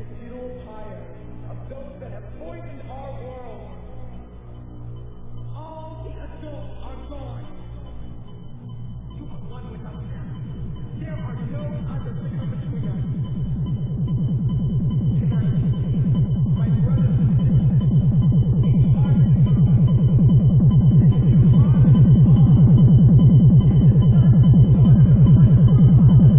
funeral pyre of those that have poisoned our world. All the adults are gone. You are one without them. There are no others to come between us. Tonight, my brothers and sisters, a harvest comes. And if you harvest all, and the sons and daughters of my forefathers,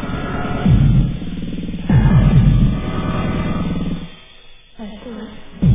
I see.